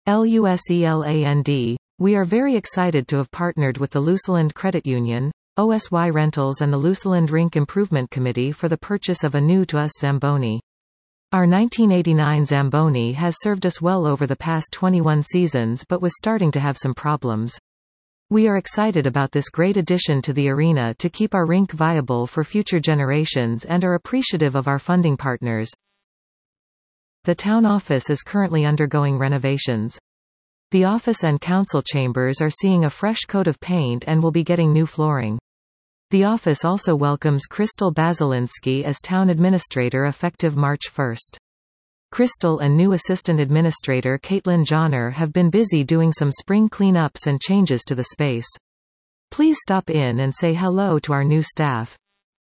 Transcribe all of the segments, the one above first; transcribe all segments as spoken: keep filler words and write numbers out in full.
LUSELAND, we are very excited to have partnered with the Luseland Credit Union, O S Y Rentals and the Luseland Rink Improvement Committee for the purchase of a new to us Zamboni. Our nineteen eighty-nine Zamboni has served us well over the past twenty-one seasons but was starting to have some problems. We are excited about this great addition to the arena to keep our rink viable for future generations and are appreciative of our funding partners. The town office is currently undergoing renovations. The office and council chambers are seeing a fresh coat of paint and will be getting new flooring. The office also welcomes Crystal Basilinski as town administrator effective March first. Crystal and new assistant administrator Caitlin Johnner have been busy doing some spring cleanups and changes to the space. Please stop in and say hello to our new staff.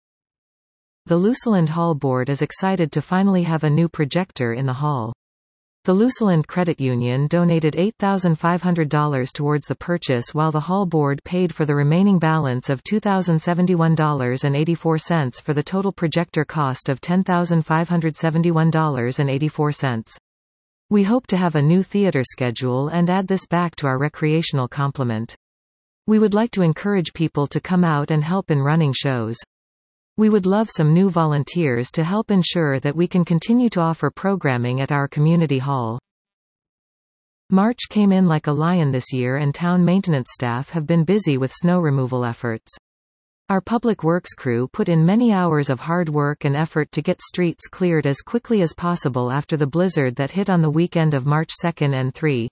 The Luseland Hall Board is excited to finally have a new projector in the hall. The Luseland Credit Union donated eight thousand five hundred dollars towards the purchase while the Hall Board paid for the remaining balance of two thousand seventy-one dollars and eighty-four cents for the total projector cost of ten thousand five hundred seventy-one dollars and eighty-four cents. We hope to have a new theater schedule and add this back to our recreational complement. We would like to encourage people to come out and help in running shows. We would love some new volunteers to help ensure that we can continue to offer programming at our community hall. March came in like a lion this year and town maintenance staff have been busy with snow removal efforts. Our public works crew put in many hours of hard work and effort to get streets cleared as quickly as possible after the blizzard that hit on the weekend of March second and third.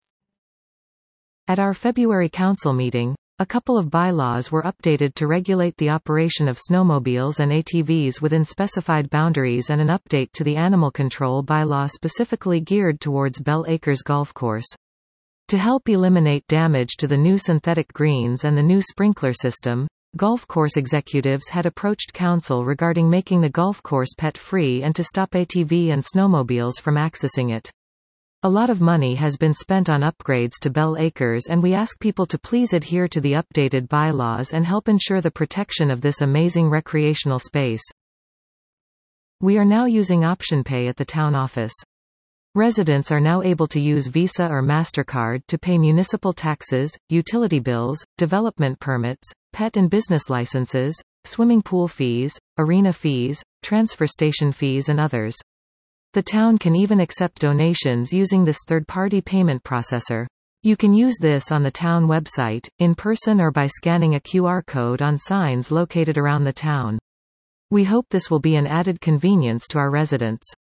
At our February council meeting, a couple of bylaws were updated to regulate the operation of snowmobiles and A T Vs within specified boundaries and an update to the animal control bylaw specifically geared towards Bell Acres Golf Course. To help eliminate damage to the new synthetic greens and the new sprinkler system, golf course executives had approached council regarding making the golf course pet-free and to stop A T V and snowmobiles from accessing it. A lot of money has been spent on upgrades to Bell Acres and we ask people to please adhere to the updated bylaws and help ensure the protection of this amazing recreational space. We are now using OptionPay at the town office. Residents are now able to use Visa or MasterCard to pay municipal taxes, utility bills, development permits, pet and business licenses, swimming pool fees, arena fees, transfer station fees and others. The town can even accept donations using this third-party payment processor. You can use this on the town website, in person or by scanning a Q R code on signs located around the town. We hope this will be an added convenience to our residents.